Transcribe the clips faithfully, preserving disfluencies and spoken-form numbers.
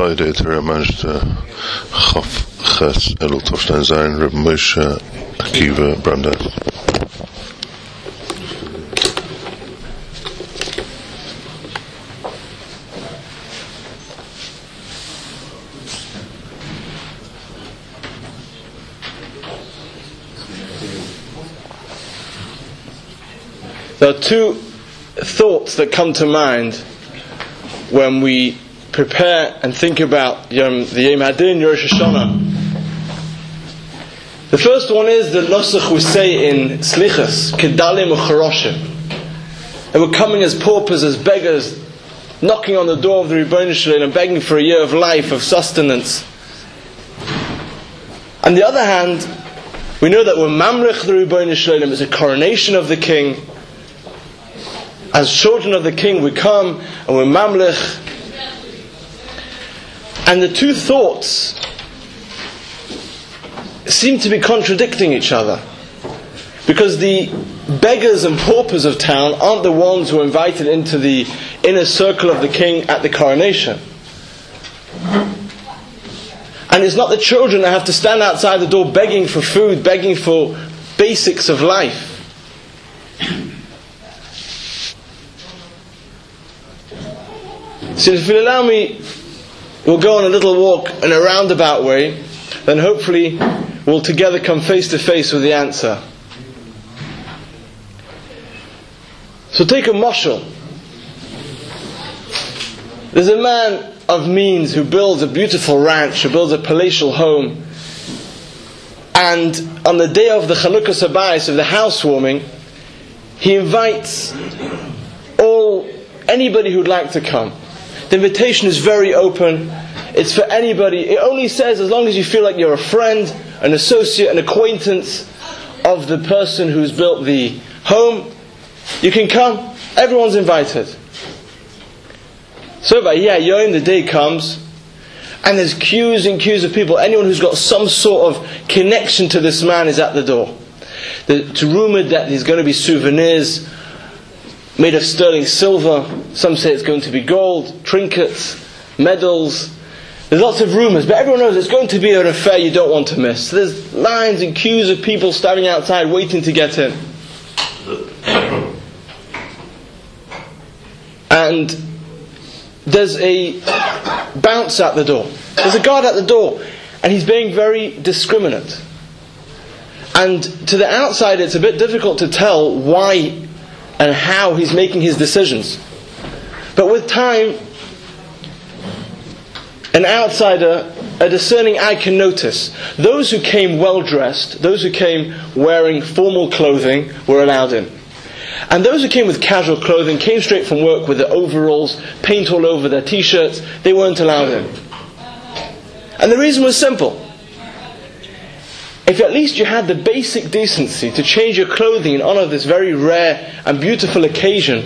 beide ter Majda Chaf Ches Elul Tovstein Zayin Reb Moshe Akiva Brandes. There are two thoughts that come to mind when we prepare and think about Yom, the Yom Hadin, Rosh Hashanah. The first one is the Nosach we say in Slichas, Kedalim Ucharoshim. And we're coming as paupers, as beggars, knocking on the door of the Rebbeinu Shalom and begging for a year of life, of sustenance. On the other hand, we know that we're Mamlech the Rebbeinu Shalom, it's a coronation of the king. As children of the king we come and we're Mamlech. And the two thoughts seem to be contradicting each other. Because the beggars and paupers of town aren't the ones who are invited into the inner circle of the king at the coronation. And it's not the children that have to stand outside the door begging for food, begging for basics of life. So if you'll allow me, we'll go on a little walk in a roundabout way, then hopefully we'll together come face to face with the answer. So take a mashal. There's a man of means who builds a beautiful ranch, who builds a palatial home, and on the day of the Chalukas Habayis, of the housewarming, he invites all anybody who'd like to come. The invitation is very open. It's for anybody. It only says as long as you feel like you're a friend, an associate, an acquaintance of the person who's built the home, you can come. Everyone's invited. So by yeah, Yom, the day comes, and there's queues and queues of people. Anyone who's got some sort of connection to this man is at the door. It's rumoured that there's going to be souvenirs made of sterling silver. Some say it's going to be gold, trinkets, medals. There's lots of rumours, but everyone knows it's going to be an affair you don't want to miss. So there's lines and queues of people standing outside waiting to get in. And there's a bounce at the door. There's a guard at the door, and he's being very discriminate. And to the outside it's a bit difficult to tell why and how he's making his decisions. But with time, an outsider, a discerning eye can notice. Those who came well dressed, those who came wearing formal clothing, were allowed in. And those who came with casual clothing, came straight from work with their overalls, paint all over their t-shirts, they weren't allowed in. And the reason was simple. If at least you had the basic decency to change your clothing in honour of this very rare and beautiful occasion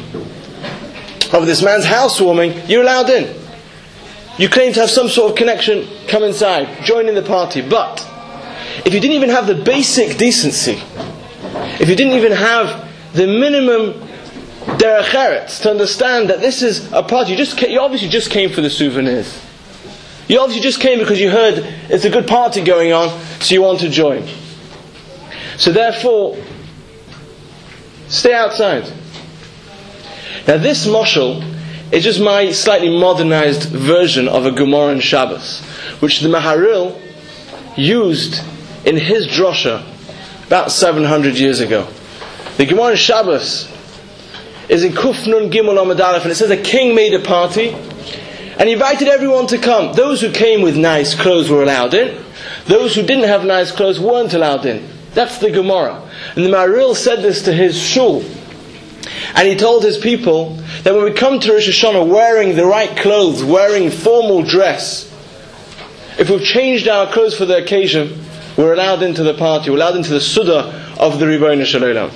of this man's housewarming, you're allowed in. You claim to have some sort of connection, come inside, join in the party. But if you didn't even have the basic decency, if you didn't even have the minimum derech eretz to understand that this is a party, you just you obviously just came for the souvenirs. You obviously just came because you heard it's a good party going on, so you want to join. So therefore, stay outside. Now this mashal is just my slightly modernized version of a Gemara in Shabbos, which the Maharil used in his drosha about seven hundred years ago. The Gemara in Shabbos is in Kuf Nun Gimel Amud Aleph, and it says a king made a party and he invited everyone to come. Those who came with nice clothes were allowed in. Those who didn't have nice clothes weren't allowed in. That's the Gemara. And the Maharil said this to his shul. And he told his people that when we come to Rosh Hashanah wearing the right clothes, wearing formal dress, if we've changed our clothes for the occasion, we're allowed into the party, we're allowed into the Suda of the Rebbeinu Shalom.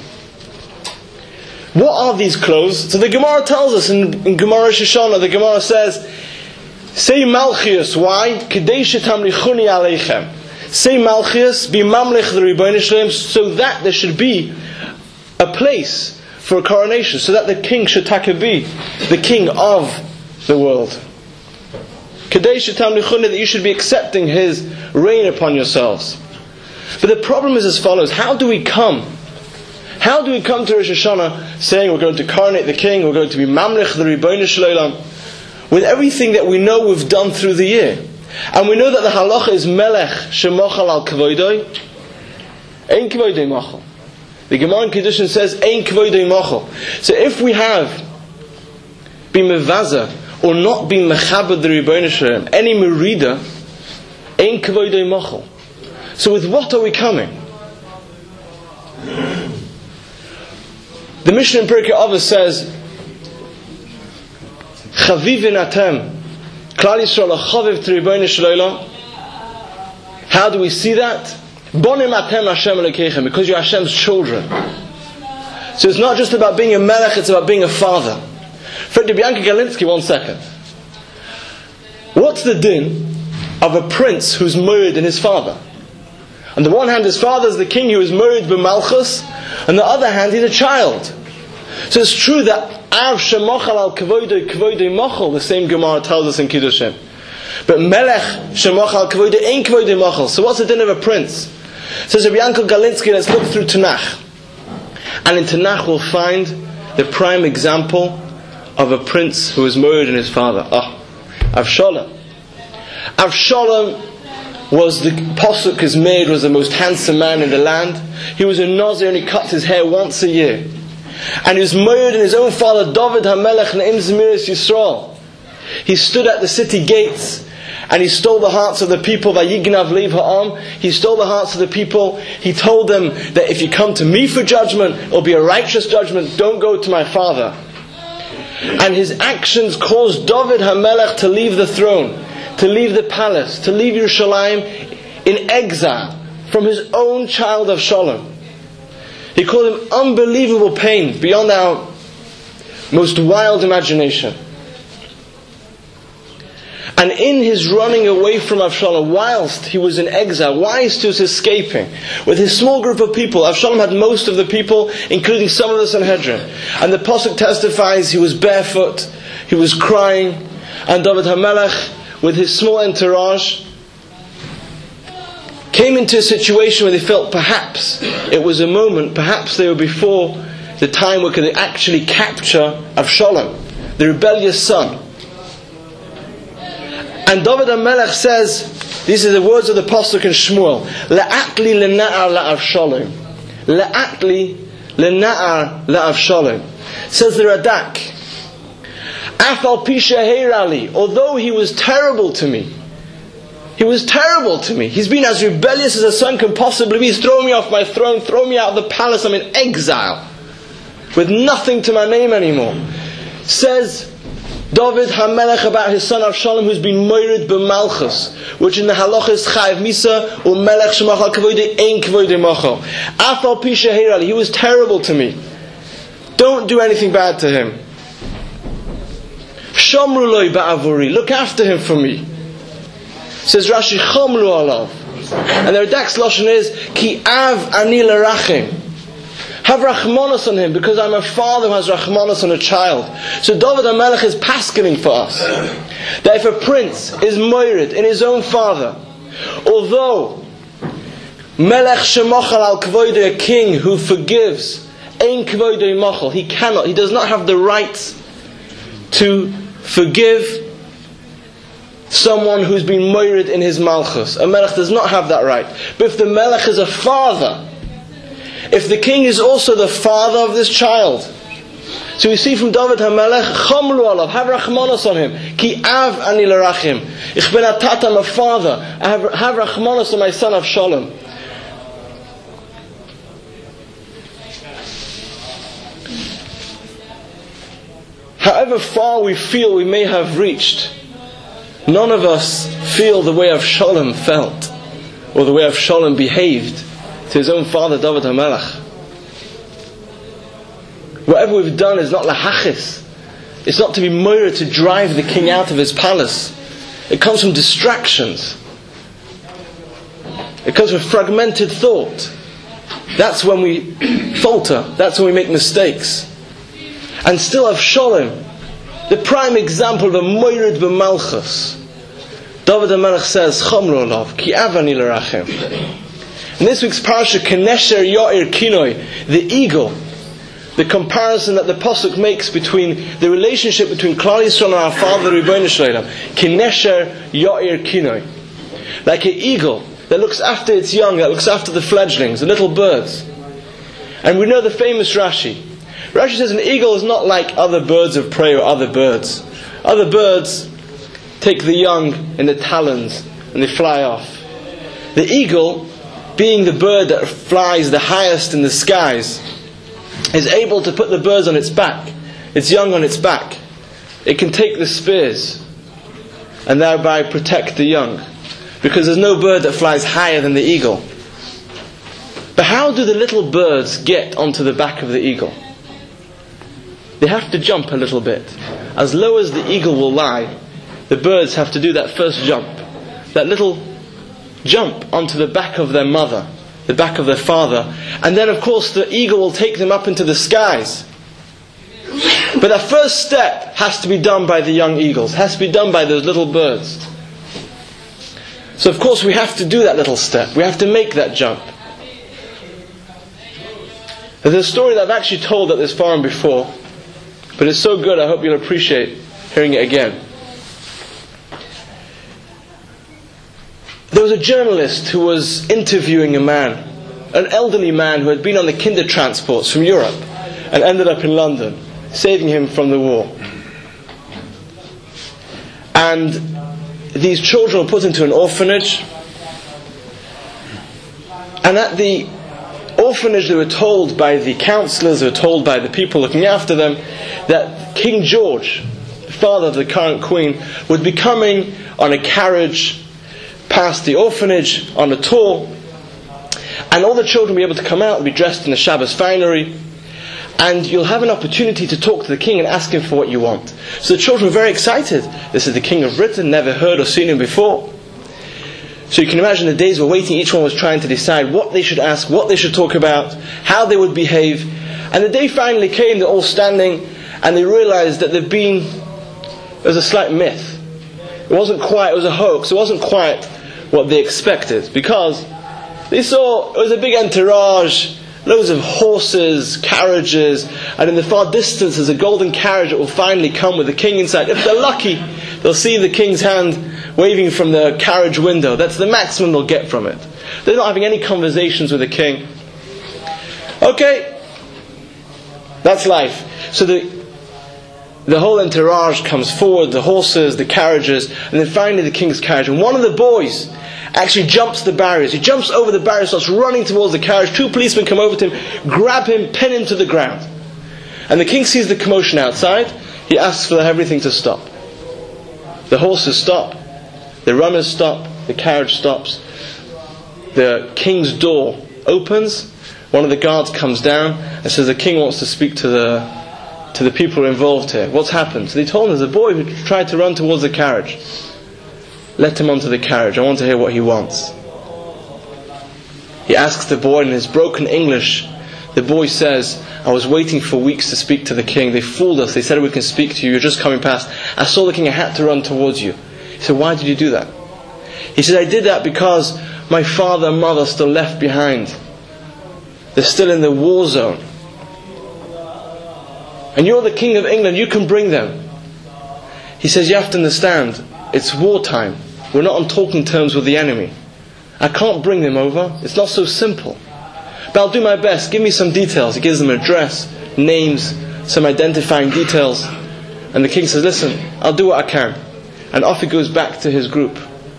What are these clothes? So the Gemara tells us in, in Gemara Rosh Hashanah, the Gemara says, say Malchius, why? Kedei shetamlichuni aleichem. Say Malchius, be Mamlech the Rebbeinu Shalom, so that there should be a place for a coronation, so that the king should taka be the king of the world. Kadesh Tamlichunah, that you should be accepting his reign upon yourselves. But the problem is as follows: how do we come? How do we come to Rosh Hashanah saying we're going to coronate the king, we're going to be Mamlech the Ribono Shel Olam, with everything that we know we've done through the year? And we know that the halacha is Melech Shemochal al Kavoidoi, Ein Kavoidoi Mochel. The Gemara in Kiddushin says Ein Kavoidoi Mochel. So if we have been Mevaza or not been Mechabed the Ribono Shel Olam, any Merida, Ein Kavoidoi Mochel. So with what are we coming? The Mishnah in Pirkei Avos says, Chavivin atem, Klal Yisrael chaviv t'Ribono Shel Olam. How do we see that? Bonim atem Hashem Elokeichem, because you're Hashem's children. So it's not just about being a melech, it's about being a father. Fred Bianca Galinsky, one second. What's the din of a prince who's married in his father? On the one hand, his father is the king who is married b'malchus. On the other hand, he's a child. So it's true that Av shemochal al kavoidoi kavoidoi mochel, the same Gemara tells us in Kiddushin. But Melech shemochal al kavoidoi ein kavoidoi mochel. So what's the din of a prince? Says Rabbi Yankel Galinsky, let's look through Tanakh. And in Tanakh we'll find the prime example of a prince who was married in his father. Ah, Avshalom. Avshalom was, the Pasuk is made, was the most handsome man in the land. He was a Nazir and he cut his hair once a year. And he was married in his own father, David HaMelech Ne'im Zemiris Yisrael. He stood at the city gates and he stole the hearts of the people. Vayignav Lev Ha'am. He stole the hearts of the people. He told them that if you come to me for judgment, it'll be a righteous judgment. Don't go to my father. And his actions caused David HaMelech to leave the throne, to leave the palace, to leave Yerushalayim in exile from his own child Avshalom. He called him unbelievable pain beyond our most wild imagination. And in his running away from Avshalom, whilst he was in exile, whilst he was escaping, with his small group of people, Avshalom had most of the people, including some of the Sanhedrin. And the Pasuk testifies he was barefoot, he was crying, and David HaMelech, with his small entourage, came into a situation where they felt perhaps it was a moment, perhaps they were before the time where they could actually capture Avshalom, the rebellious son. And David HaMelech says, these are the words of the Pasuk in Shmuel, La'atli lena'ar la'avshalom. La'atli lena'ar la'avshalom. Says the Radak, Afal pisha heirali, although he was terrible to me, he was terrible to me. He's been as rebellious as a son can possibly be. He's thrown me off my throne, thrown me out of the palace. I'm in exile, with nothing to my name anymore. Says David HaMelech about his son Avshalom, who's been moired b'malchus, which in the halacha is chayiv misa, or melech shemachal kavoidei ein kavoidei mochel. Afal pisha heirali, he was terrible to me. Don't do anything bad to him. Shomru loy ba'avuri, look after him for me. Says Rashi, chomru alav. And the Radak's lashon is, ki av ani l'rachim. Have rachmanos on him, because I'm a father who has rachmanos on a child. So David HaMelech is paskening for us that if a prince is moired in his own father, although melech shemochal al kvoidei, a king who forgives, ein kvoidei mochel, he cannot, he does not have the right to forgive someone who's been moired in his malchus. A melech does not have that right. But if the melech is a father, if the king is also the father of this child, so we see from David HaMelech, Chamlu alav, have rachmanos on him. Ki av ani l'rachim. Ich ben atat, I'm a father. I have, have rachmanos on my son Avshalom. However far we feel we may have reached, none of us feel the way Avshalom felt, or the way Avshalom behaved to his own father David HaMelech. Whatever we've done is not lahachis. It's not to be moira, to drive the king out of his palace. It comes from distractions. It comes from fragmented thought. That's when we falter. That's when we make mistakes. And still Avshalom, the prime example of a moirid b'malchus, David HaMelech says, Chamru olav, ki avani l'rachem. In this week's parasha, Kenesher Yair Kinoi, the eagle, the comparison that the Pasuk makes between the relationship between Klal Yisrael and our Father, Ribono Shel Olam. Kenesher Yair Kinoi. Like an eagle that looks after its young, that looks after the fledglings, the little birds. And we know the famous Rashi. Rashi says an eagle is not like other birds of prey or other birds. Other birds take the young in the talons and they fly off. The eagle, being the bird that flies the highest in the skies, is able to put the birds on its back, its young on its back. It can take the spears and thereby protect the young, because there's no bird that flies higher than the eagle. But how do the little birds get onto the back of the eagle? They have to jump a little bit. As low as the eagle will lie, the birds have to do that first jump, that little jump onto the back of their mother, the back of their father, and then of course the eagle will take them up into the skies. But that first step has to be done by the young eagles, has to be done by those little birds. So of course we have to do that little step, we have to make that jump. There's a story that I've actually told at this forum before, but it's so good I hope you'll appreciate hearing it again. There was a journalist who was interviewing a man, an elderly man who had been on the kinder transports from Europe and ended up in London, saving him from the war. And these children were put into an orphanage, and at the orphanage they were told by the counsellors, they were told by the people looking after them, that King George, the father of the current queen, would be coming on a carriage past the orphanage on a tour, and all the children will be able to come out and be dressed in the Shabbos finery, and you'll have an opportunity to talk to the king and ask him for what you want. So the children were very excited. This is the King of Britain, never heard or seen him before. So you can imagine the days were waiting, each one was trying to decide what they should ask, what they should talk about, how they would behave. And the day finally came, they're all standing, and they realized that there'd been, there was a slight myth. It wasn't quite, it was a hoax, it wasn't quite what they expected, because they saw it was a big entourage, loads of horses, carriages, and in the far distance there's a golden carriage that will finally come with the king inside. If they're lucky, they'll see the king's hand waving from the carriage window. That's the maximum they'll get from it. They're not having any conversations with the king. Okay, that's life. So the the whole entourage comes forward, the horses, the carriages, and then finally the king's carriage. And one of the boys actually jumps the barriers. He jumps over the barriers, starts running towards the carriage. Two policemen come over to him, grab him, pin him to the ground. And the king sees the commotion outside. He asks for everything to stop. The horses stop. The runners stop. The carriage stops. The king's door opens. One of the guards comes down and says the king wants to speak to the to the people involved here. What's happened? So they told him there's a boy who tried to run towards the carriage. Let him onto the carriage. I want to hear what he wants. He asks the boy in his broken English. The boy says, I was waiting for weeks to speak to the king. They fooled us. They said we can speak to you. You're just coming past. I saw the king. I had to run towards you. He said, why did you do that? He said, I did that because my father and mother are still left behind. They're still in the war zone. And you're the king of England. You can bring them. He says, you have to understand, it's wartime. We're not on talking terms with the enemy. I can't bring them over. It's not so simple. But I'll do my best. Give me some details. He gives them an address, names, some identifying details. And the king says, listen, I'll do what I can. And off he goes back to his group.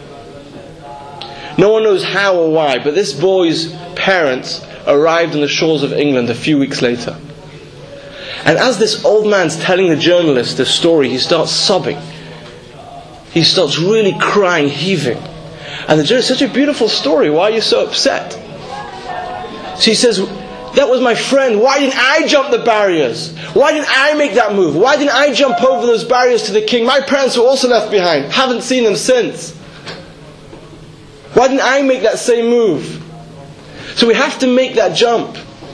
No one knows how or why, but this boy's parents arrived on the shores of England a few weeks later. And as this old man's telling the journalist the story, he starts sobbing. He starts really crying, heaving. And the journalist says, such a beautiful story, why are you so upset? So he says, that was my friend, why didn't I jump the barriers? Why didn't I make that move? Why didn't I jump over those barriers to the king? My parents were also left behind, haven't seen them since. Why didn't I make that same move? So we have to make that jump.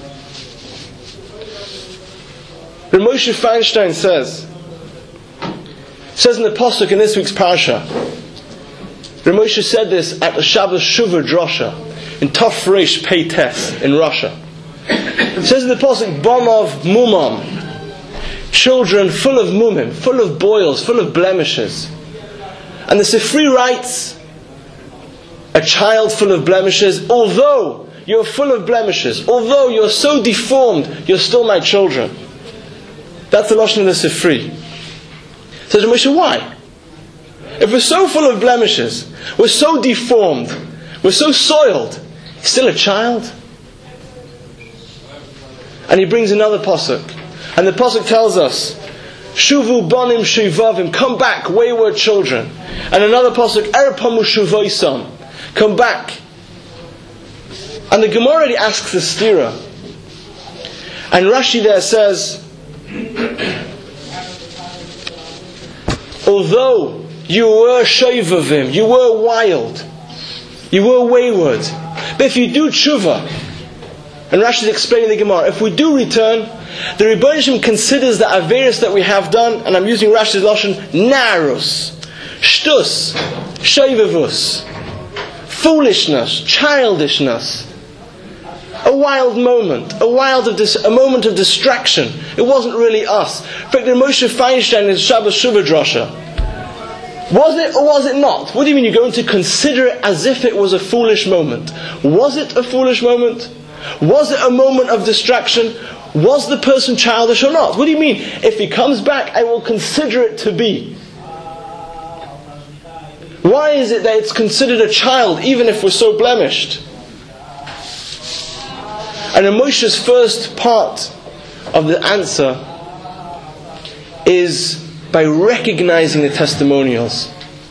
But Moshe Feinstein says, says in the Pasuk in this week's parasha, Rav Moshe said this at the Shabbos Shuvah Drosha in Tov Reish Pei Tes in Russia. It says in the pasuk, Bonov Mumam, children full of mumim, full of boils, full of blemishes. And the Sifri writes, a child full of blemishes, although you're full of blemishes, although you're so deformed, you're still my children. That's the lashon of the Sifri. Says Rav Moshe, why? If we're so full of blemishes, we're so deformed, we're so soiled, he's still a child? And he brings another pasuk. And the pasuk tells us, Shuvu bonim shivavim, come back, wayward children. And another pasuk, Erpamu shuvoisam, come back. And the Gemara already asks the stira. And Rashi there says, although you were shoivavim, you were wild, you were wayward, but if you do tshuva, and Rashi is explaining the Gemara, if we do return, the Rebbeinu Shem considers the averis that we have done, and I'm using Rashi's lashon, narus, shtus, shoivavus, foolishness, childishness, a wild moment, a wild of dis- a moment of distraction. It wasn't really us. In fact, Moshe Feinstein in Shabbos Shuvah Drosha, was it or was it not? What do you mean you're going to consider it as if it was a foolish moment? Was it a foolish moment? Was it a moment of distraction? Was the person childish or not? What do you mean? If he comes back, I will consider it to be. Why is it that it's considered a child even if we're so blemished? And in Moshe's first part of the answer is by recognizing the testimonials.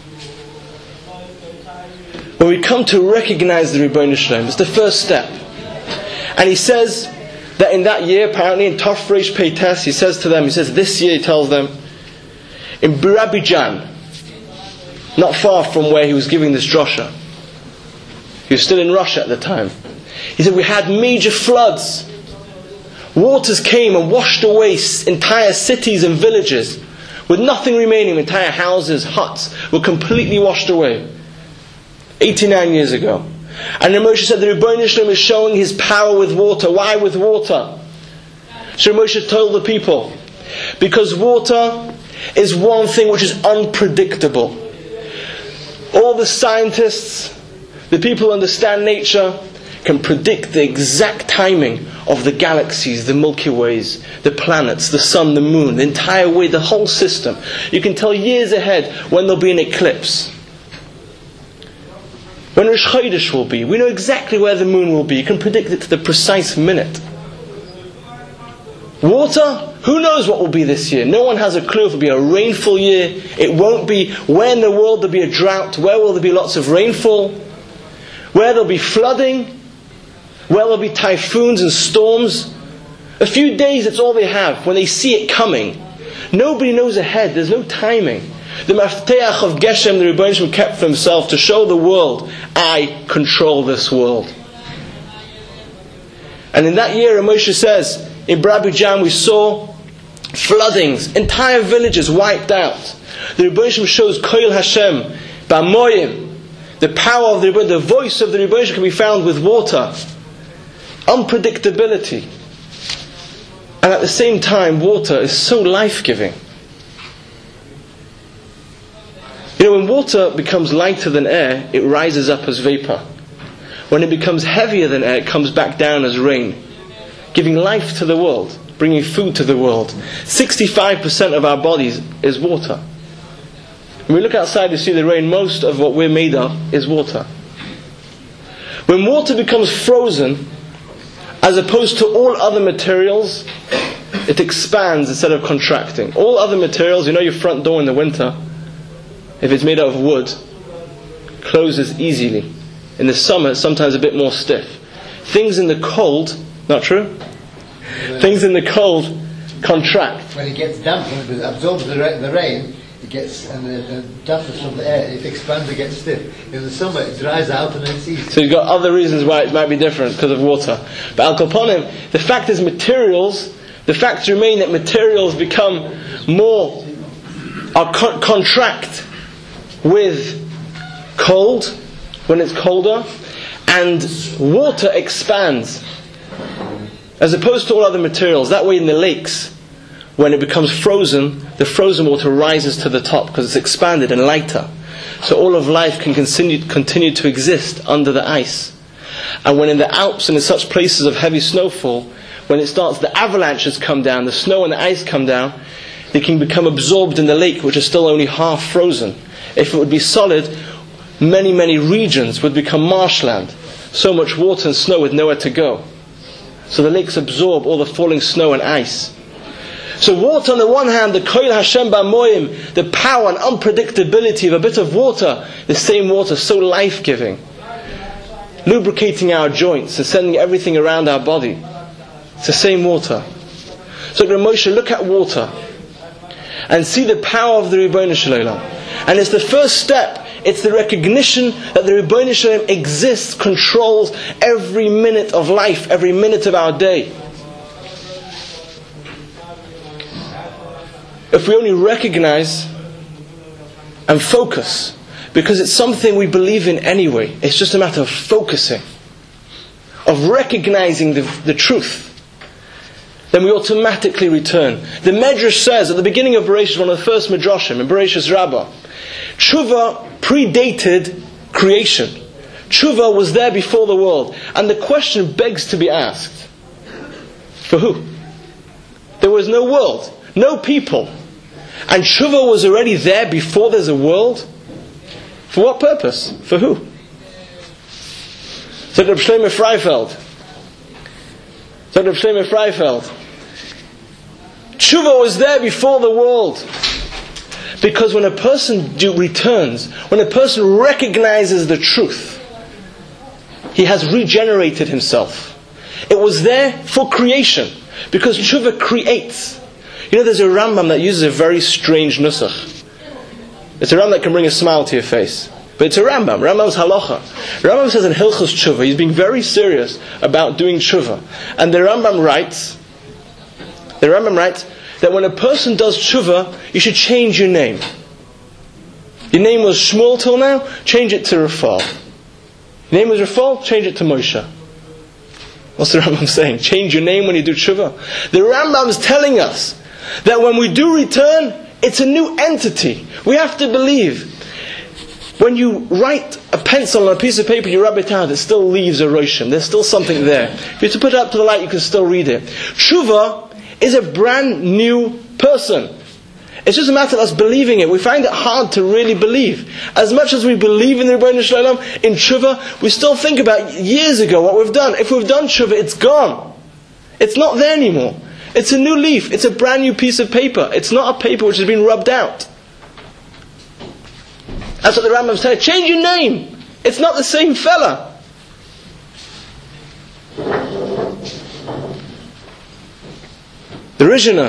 When we come to recognize the Rebbeinu Shalom, it's the first step. And he says that in that year, apparently in Tov Reish Pei Tes, he says to them, he says this year, he tells them, in Birabijan, not far from where he was giving this drosha, he was still in Russia at the time, he said we had major floods. Waters came and washed away entire cities and villages, with nothing remaining. Entire houses, huts were completely washed away. eighty-nine years ago. And then Moshe said the Rebbeinu Shalom is showing his power with water. Why with water? So Moshe told the people, because water is one thing which is unpredictable. All the scientists, the people who understand nature, can predict the exact timing of the galaxies, the Milky Ways, the planets, the sun, the moon, the entire way, the whole system. You can tell years ahead when there'll be an eclipse, when Rosh Chodesh will be. We know exactly where the moon will be. You can predict it to the precise minute. Water, who knows what will be this year? No one has a clue if it will be a rainful year. It won't be. Where in the world there will be a drought? Where will there be lots of rainfall? Where there will be flooding? Where there will be typhoons and storms? A few days, that's all they have when they see it coming. Nobody knows ahead. There's no timing. The Mafteach of Geshem, the Rebbeinu Shalom kept for himself to show the world, I control this world. And in that year, Moshe says, in Birabijan we saw floodings, entire villages wiped out. The Rebbeinu Shalom shows Koil Hashem, Ba'moyim, the power of the Rebbeinu, the voice of the Rebbeinu Shalom can be found with water. Unpredictability. And at the same time, water is so life-giving. You know, when water becomes lighter than air, it rises up as vapor. When it becomes heavier than air, it comes back down as rain, giving life to the world, bringing food to the world. sixty-five percent of our bodies is water. When we look outside to see the rain, most of what we're made of is water. When water becomes frozen, as opposed to all other materials, it expands instead of contracting. All other materials, you know your front door in the winter, if it's made out of wood, closes easily. In the summer, it's sometimes a bit more stiff. Things in the cold, not true? Things in the cold contract. When it gets damp, when it absorbs the, ra- the rain, it gets, and the, the dampness from the air, it expands and gets stiff. In the summer, it dries out and it's easy. So you've got other reasons why it might be different, because of water. But Al Kaponim, the fact is materials, the facts remain that materials become more, are con- contract with cold when it's colder, and water expands as opposed to all other materials. That way in the lakes, when it becomes frozen, the frozen water rises to the top because it's expanded and lighter. So all of life can continue, continue to exist under the ice. And when in the Alps and in such places of heavy snowfall, when it starts, the avalanches come down, the snow and the ice come down, they can become absorbed in the lake, which is still only half frozen. If it would be solid, many, many regions would become marshland. So much water and snow with nowhere to go. So the lakes absorb all the falling snow and ice. So water on the one hand, the koil Hashem ba'moim, the power and unpredictability of a bit of water, the same water, so life-giving, lubricating our joints and sending everything around our body. It's the same water. So Rav Moshe, look at water and see the power of the Ribbono Shel Olam. And it's the first step. It's the recognition that the Ribbono Shel Olam exists, controls every minute of life, every minute of our day. If we only recognize and focus, because it's something we believe in anyway, it's just a matter of focusing, of recognizing the, the truth, then we automatically return. The Medrash says at the beginning of Bereshit, one of the first Midrashim, in Bereshit Rabbah, Tshuva predated creation. Tshuva was there before the world. And the question begs to be asked, for who? There was no world, no people. And Tshuva was already there before there's a world? For what purpose? For who? So Reb Shlomo Freifeld. So Reb Shlomo Freifeld. Tshuva was there before the world. Because when a person do, returns, when a person recognizes the truth, he has regenerated himself. It was there for creation. Because Tshuva creates. You know, there's a Rambam that uses a very strange nusach. It's a Rambam that can bring a smile to your face. But it's a Rambam. Rambam's halacha. Rambam says in Hilchos Tshuva, he's being very serious about doing Tshuva. And the Rambam writes, the Rambam writes, that when a person does Tshuva, you should change your name. Your name was Shmuel till now, change it to Rafal. Your name was Rafal, change it to Moshe. What's the Rambam saying? Change your name when you do Tshuva? The Rambam is telling us that when we do return, it's a new entity. We have to believe. When you write a pencil on a piece of paper, you rub it out, it still leaves a roshim. There's still something there. If you have to put it up to the light, you can still read it. Tshuva is a brand new person. It's just a matter of us believing it. We find it hard to really believe. As much as we believe in the Ribbono Shel Olam, in Tshuva, we still think about years ago what we've done. If we've done Tshuva, it's gone. It's not there anymore. It's a new leaf. It's a brand new piece of paper. It's not a paper which has been rubbed out. That's what the Rambam said. Change your name. It's not the same fella. The Rishonah,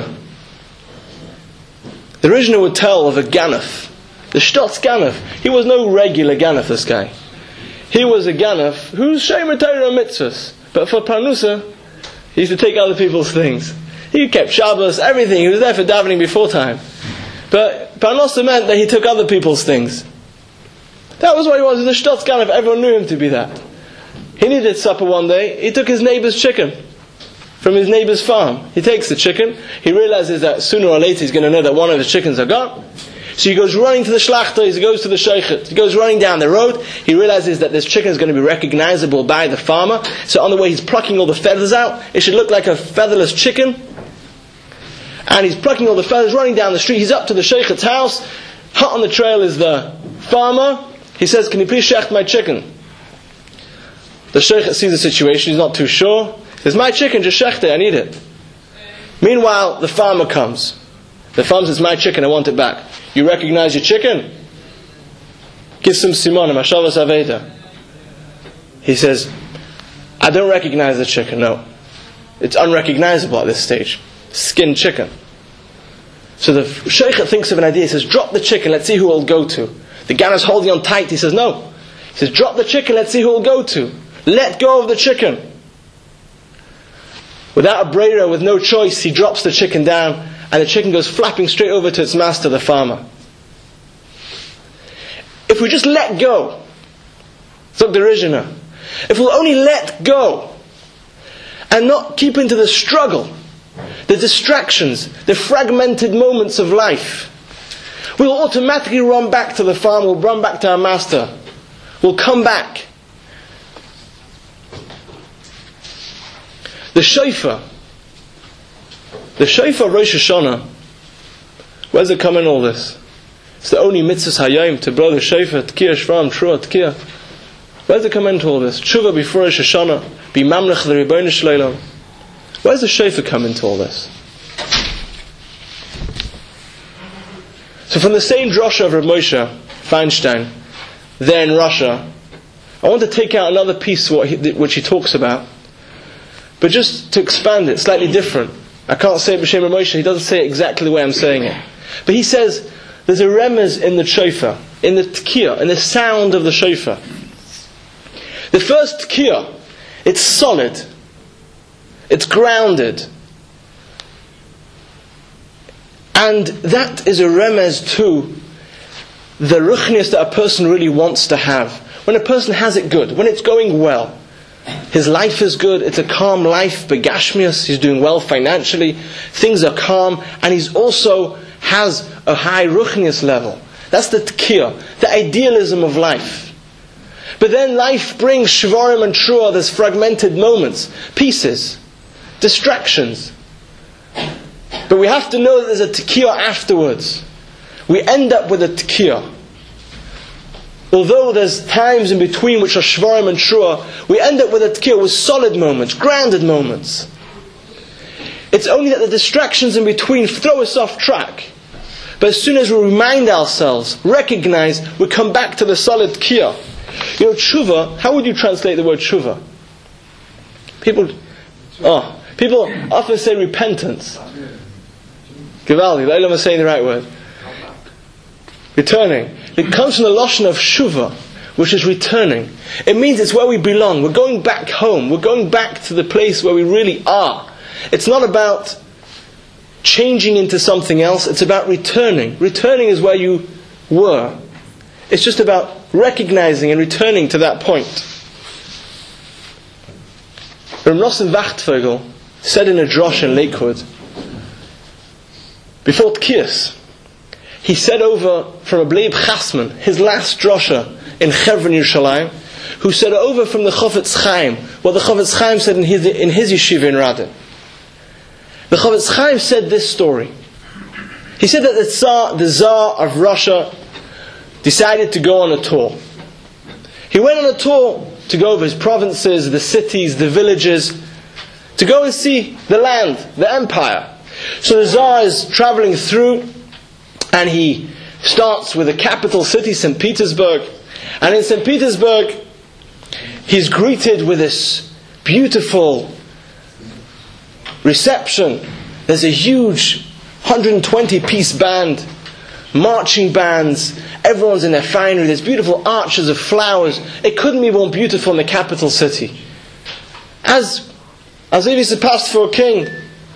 the Rishonah would tell of a Ganef, the Shtotz Ganef. He was no regular Ganef, this guy. He was a Ganef who's Shemer Torah mitzvahs, but for Parnusa, he used to take other people's things. He kept Shabbos, everything. He was there for davening before time. But Parnusa meant that he took other people's things. That was what he was. He was a Shtotz Ganef. Everyone knew him to be that. He needed supper one day. He took his neighbor's chicken from his neighbor's farm. He takes the chicken. He realizes that sooner or later he's going to know that one of his chickens are gone. So he goes running to the shlachter. He goes to the sheichet. He goes running down the road. He realizes that this chicken is going to be recognizable by the farmer. So on the way he's plucking all the feathers out. It should look like a featherless chicken. And he's plucking all the feathers, running down the street. He's up to the sheichet's house. Hot on the trail is the farmer. He says, "Can you please shecht my chicken?" The sheichet sees the situation. He's not too sure. He says, "My chicken, just shecht it. I need it." Meanwhile, the farmer comes. The farmer says, "My chicken, I want it back." "You recognize your chicken?" Give some simonim, hashavas aveda. He says, "I don't recognize the chicken, no. It's unrecognizable at this stage. Skinned chicken." So the sheichet thinks of an idea. He says, "Drop the chicken, let's see who it'll go to." The Ganef's holding on tight. He says, "No." He says, "Drop the chicken, let's see who it'll go to." Let go of the chicken. Without a brera, with no choice, he drops the chicken down, and the chicken goes flapping straight over to its master, the farmer. if we just let go, Doctor Rizhina, if we'll only let go and not keep into the struggle, the distractions, the fragmented moments of life, we'll automatically run back to the farm, we'll run back to our master, we'll come back. The shofar, the shofar Rosh Hashanah, where's it come in all this? It's the only mitzvahs hayom to blow the shofar, Tkiya, Shvam, Trua, Tkiya. Where's it come into all this? Tshuva before Rosh Hashanah, be mamlech the Rebbeinu Shleilam. Where's the shofar come into all this? So from the same drasha of Reb Moshe Feinstein, there in Russia, I want to take out another piece what he, which he talks about, but just to expand it, slightly different. I can't say it b'shem Reb Moshe, he doesn't say it exactly the way I'm saying it. But he says, there's a remez in the shofar, in the tkiya, in the sound of the shofar. The first tkiya, it's solid, it's grounded. And that is a remez to the ruchnius that a person really wants to have. When a person has it good, when it's going well, his life is good, it's a calm life, begashmius, he's doing well financially, things are calm, and he's also has a high ruchnius level. That's the tkiya, the idealism of life. But then life brings shvarim and trua, there's fragmented moments, pieces, distractions. But we have to know that there's a tkiya afterwards. We end up with a tkiya. Although there's times in between which are shvarim and trua, we end up with a tkiya, with solid moments, grounded moments. It's only that the distractions in between throw us off track. But as soon as we remind ourselves, recognize, we come back to the solid tkiya. You know, tshuva, how would you translate the word tshuva? People, oh, people often say repentance. Givaldi, the Olam is saying the right word. Returning. It comes from the lashon of shuva, which is returning. It means it's where we belong. We're going back home. We're going back to the place where we really are. It's not about changing into something else. It's about returning. Returning is where you were. It's just about recognizing and returning to that point. Reb Nosson Wachtfogel said in a drosh in Lakewood, before Tkiyas, he said over from a Bleib Chasman, his last drosha in Chevron Yerushalayim, who said over from the Chofetz Chaim, what the Chofetz Chaim said in his, in his yeshiva in Radin. The Chofetz Chaim said this story. He said that the Tsar, the Tsar of Russia decided to go on a tour. He went on a tour to go over his provinces, the cities, the villages, to go and see the land, the empire. So the Tsar is traveling through, and he starts with the capital city, Saint Petersburg. And in Saint Petersburg, he's greeted with this beautiful reception. There's a huge one hundred twenty piece band, marching bands, everyone's in their finery, there's beautiful arches of flowers. It couldn't be more beautiful in the capital city. As, as if he's passed for a king.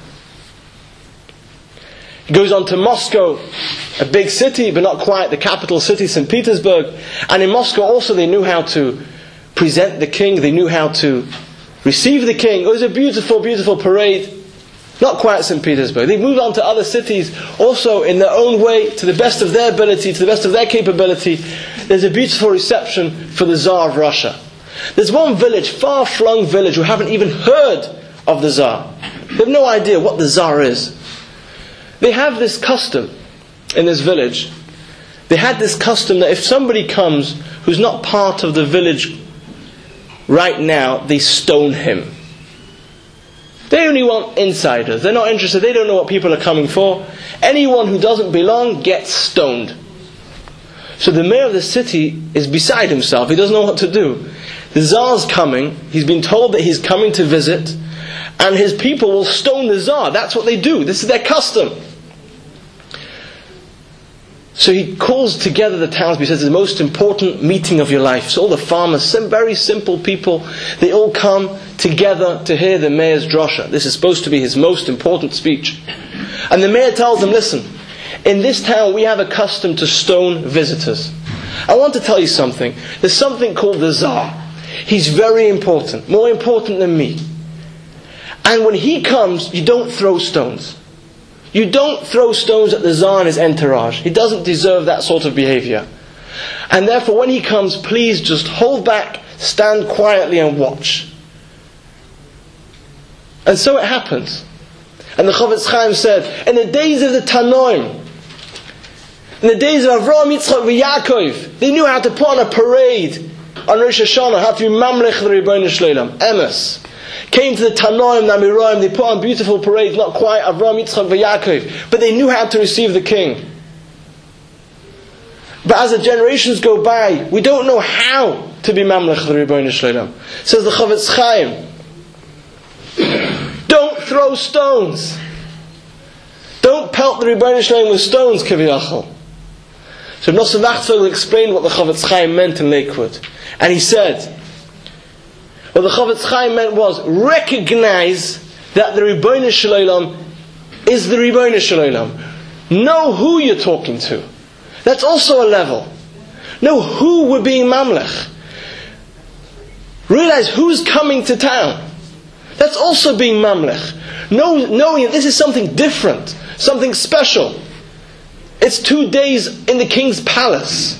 He goes on to Moscow, a big city, but not quite the capital city, Saint Petersburg. And in Moscow also they knew how to present the king, they knew how to receive the king. It was a beautiful, beautiful parade. Not quite Saint Petersburg. They moved on to other cities, also in their own way, to the best of their ability, to the best of their capability. There's a beautiful reception for the Tsar of Russia. There's one village, far-flung village, who haven't even heard of the Tsar. They have no idea what the Tsar is. They have this custom in this village. They had this custom that if somebody comes who's not part of the village right now, they stone him. They only want insiders. They're not interested. They don't know what people are coming for. Anyone who doesn't belong gets stoned. So the mayor of the city is beside himself. He doesn't know what to do. The Tsar's coming. He's been told that he's coming to visit. And his people will stone the Tsar. That's what they do. This is their custom. So he calls together the townspeople. He says it's the most important meeting of your life. So all the farmers, some very simple people, they all come together to hear the mayor's drosha. This is supposed to be his most important speech. And the mayor tells them, listen, in this town we have a custom to stone visitors. I want to tell you something. There's something called the Tsar. He's very important, more important than me. And when he comes, you don't throw stones. You don't throw stones at the Tsar and his entourage. He doesn't deserve that sort of behavior. And therefore, when he comes, please just hold back, stand quietly and watch. And so it happens. And the Chofetz Chaim said, in the days of the Tanoim, in the days of Avraham, Yitzchak, and Yaakov, they knew how to put on a parade on Rosh Hashanah, how to be Mamlech the Rebbeinu Shleilam, Emes. Came to the Tanoim, Namiroim, they put on beautiful parades, not quite Avraham, Yitzchak, and Yaakov, but they knew how to receive the king. But as the generations go by, we don't know how to be Mamlech the Rebbeinu Shleilam. Says the Chofetz Chaim, don't throw stones. Don't pelt the Rebbeinu Shleilam with stones, Kiviyachol. So Nosson Wachtfeld explained what the Chofetz Chaim meant in Lakewood. And he said, what the Chofetz Chaim meant was, recognize that the Rebbeinu Shleilam is the Rebbeinu Shleilam. Know who you're talking to. That's also a level. Know who we're being Mamlech. Realize who's coming to town. That's also being Mamlech. Know, knowing that this is something different, something special. It's two days in the king's palace.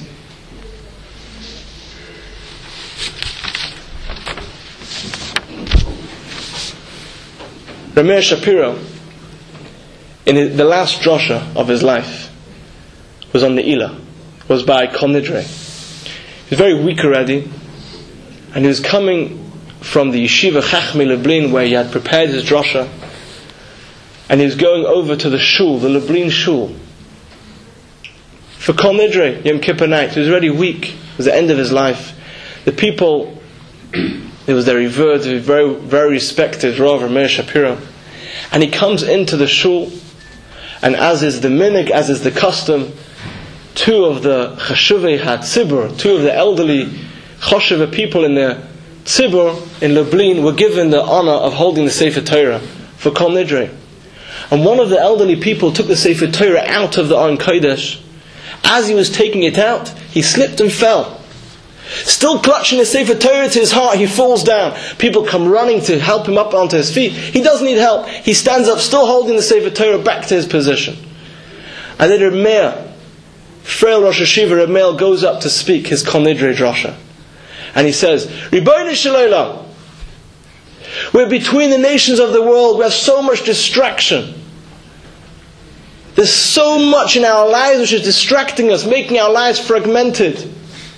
Rameir Shapiro, in the last drosha of his life, was on the Ila, was by Kol Nidre. He was very weak already, and he was coming from the Yeshiva Chachmei Lublin, where he had prepared his drosha, and he was going over to the shul, the Lublin shul, for Kol Nidre, Yom Kippur night. He was already weak. It was the end of his life. The people, it was their revered, very, very respected Rav Rameir Shapiro. And he comes into the shul, and as is the minig, as is the custom, two of the Chashuvei HaTzibur, two of the elderly Choshev people in the Tzibur in Lublin were given the honor of holding the Sefer Torah for Kol Nidre. And one of the elderly people took the Sefer Torah out of the Aron Kodesh. As he was taking it out, he slipped and fell. Still clutching the Sefer Torah to his heart, he falls down. People come running to help him up onto his feet. He doesn't need help. He stands up, still holding the Sefer Torah back to his position. And then Reb Meir, frail Rosh Hashiva, Reb Meir goes up to speak his Kol Nidre drosha. And he says, Rebbeinu Shleilam, we're between the nations of the world. We have so much distraction. There's so much in our lives which is distracting us, making our lives fragmented,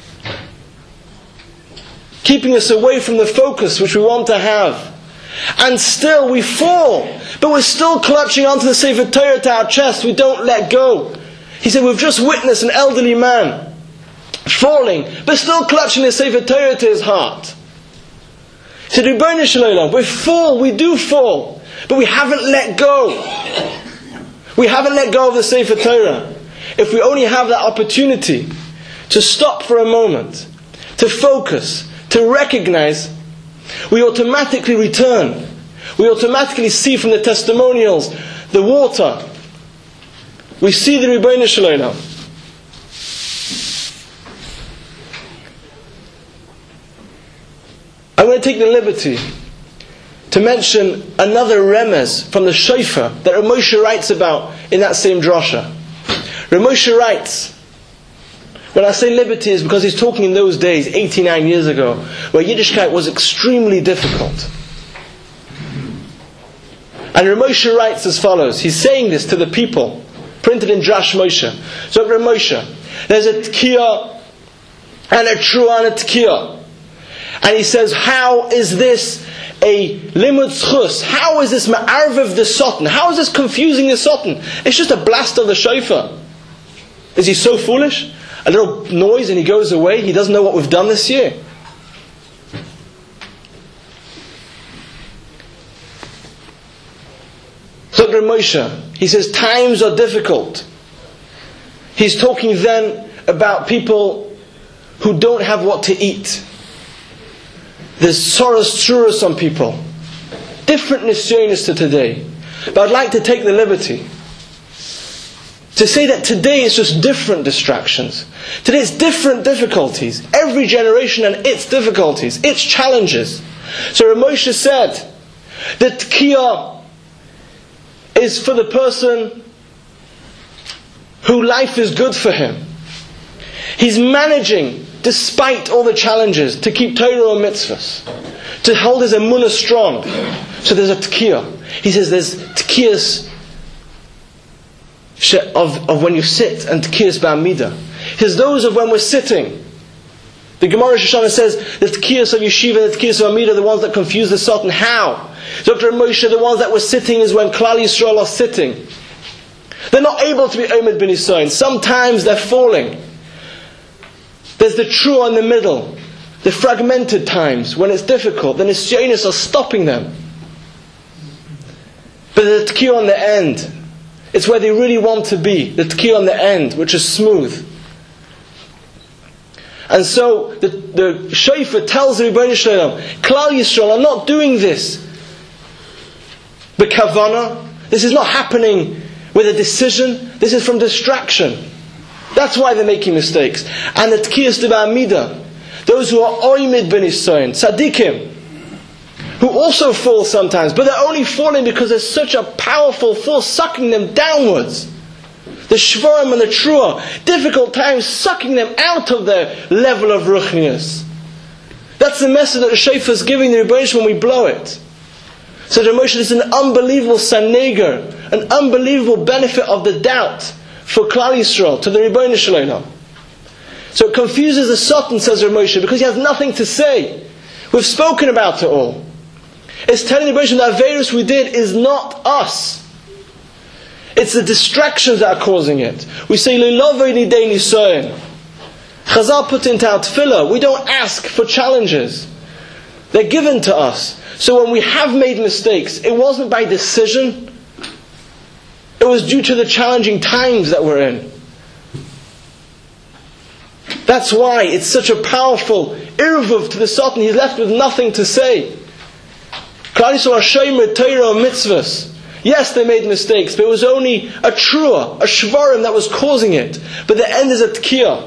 keeping us away from the focus which we want to have. And still we fall, but we're still clutching onto the Sefer Torah to our chest. We don't let go. He said, we've just witnessed an elderly man falling, but still clutching the Sefer Torah to his heart. He said, Rebbeinu Shleilam, we fall, we do fall, but we haven't let go. We haven't let go of the Sefer Torah. If we only have that opportunity to stop for a moment, to focus, to recognize, we automatically return. We automatically see from the testimonials, the water. We see the Rebbeinu Shleilam. I'm going to take the liberty to mention another remez from the Shofar that Rav Moshe writes about in that same drosha. Rav Moshe writes, when I say liberty is because he's talking in those days, eighty-nine years ago, where Yiddishkeit was extremely difficult. And Rav Moshe writes as follows, he's saying this to the people, printed in Drash Moshe. So Rav Moshe, there's a Tkiya and a Trua and a Tkiya. And he says, how is this a limud zchus? How is this ma'arviv the sotan? How is this confusing the sotan? It's just a blast of the shofar. Is he so foolish? A little noise and he goes away. He doesn't know what we've done this year. So Rav Moshe, he says times are difficult. He's talking then about people who don't have what to eat. There's soros tzuros on people. Different nisyonis to today. But I'd like to take the liberty to To say that today is just different distractions. Today it's different difficulties. Every generation and its difficulties, its challenges. So Rav Moshe said that Tkiya is for the person who life is good for him. He's managing, despite all the challenges, to keep Torah and mitzvahs, to hold his emunah strong. So there's a Tkiya. He says there's Tkiyas of, of when you sit, and Tkiyas ba'amida. He says those of when we're sitting. The Gemara Shoshana says the Tkiyas of Yeshiva, the Tkiyas of Amida are the ones that confuse the Sultan. How? Doctor Moshe, the ones that were sitting is when Klal Yisrael are sitting. They're not able to be Omed bin Yisrael. Sometimes they're falling. There's the true in the middle. The fragmented times when it's difficult. The Nisyonis are stopping them. But the Tkiya on the end, it's where they really want to be. The Tkiya on the end, which is smooth. And so the, the Shofar tells the Rebbeinu Shalom, Klal Yisrael are not doing this b'kavana. This is not happening with a decision. This is from distraction. That's why they're making mistakes. And the Tkiyas Ba'amida, those who are Oymid ben Yisrael, Tzadikim, who also fall sometimes, but they're only falling because there's such a powerful force sucking them downwards. The Shvarim and the Trua, difficult times sucking them out of their level of Ruchnius. That's the message that the Shofar is giving the Rebbeinu when we blow it. So the Moshe is an unbelievable saneger, an unbelievable benefit of the doubt for Klal Yisrael, to the Rebbeinu Shalom. So it confuses the Sultan, says Rav Moshe, because he has nothing to say. We've spoken about it all. It's telling the Rebbeinu that virus we did is not us. It's the distractions that are causing it. We say, Lilovei nidei nisoyin. Chazal put into our tefillah, we don't ask for challenges. They're given to us. So when we have made mistakes, it wasn't by decision. It was due to the challenging times that we're in. That's why it's such a powerful irvuv to the Sultan. He's left with nothing to say. Klal Yisrael are shomer Torah mitzvahs. Yes, they made mistakes, but it was only a trua, a shvarim that was causing it. But the end is a tkiya.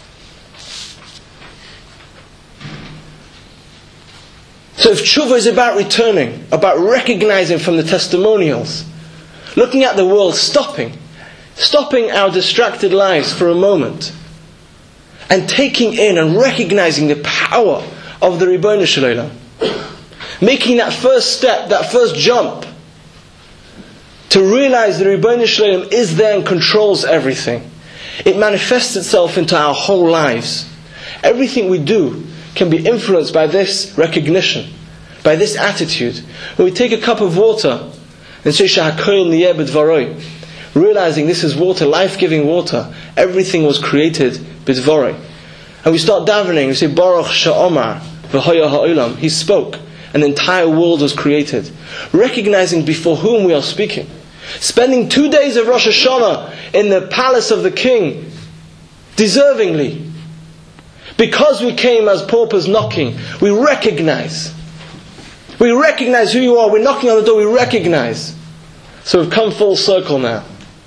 So if tshuva is about returning, about recognizing from the testimonials, looking at the world, stopping, stopping our distracted lives for a moment, and taking in and recognizing the power of the Rebbeinu Shalom, making that first step, that first jump, to realize the Rebbeinu Shalom is there and controls everything. It manifests itself into our whole lives. Everything we do can be influenced by this recognition, by this attitude. When we take a cup of water and say Shahakol niyeh b'dvaroi, realizing this is water, life-giving water, everything was created b'dvaroi. And we start davening, we say Baruch Sha'omar v'hoya ha'olam, He spoke, and the entire world was created. Recognizing before whom we are speaking. Spending two days of Rosh Hashanah in the palace of the king, deservingly. Because we came as paupers knocking, we recognize. We recognize who you are. We're knocking on the door, we recognize. So we've come full circle now.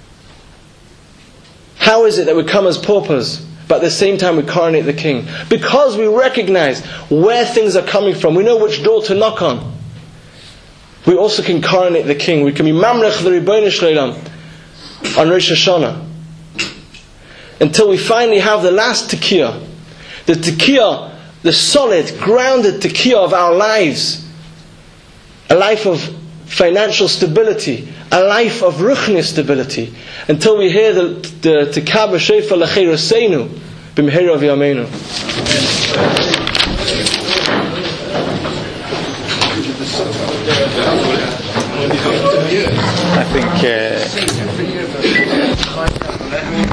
How is it that we come as paupers, but at the same time we coronate the king? Because we recognize where things are coming from. We know which door to knock on. We also can coronate the king. We can be Mamlech the Rebbeinu Shalom on Rosh Hashanah. Until we finally have the last Tekiah. The Tekiah, the solid, grounded Tekiah of our lives. A life of financial stability. A life of Ruchni stability. Until we hear the Tekah b'Shofar l'chei Roseinu b'mehera v'yameinu. I think uh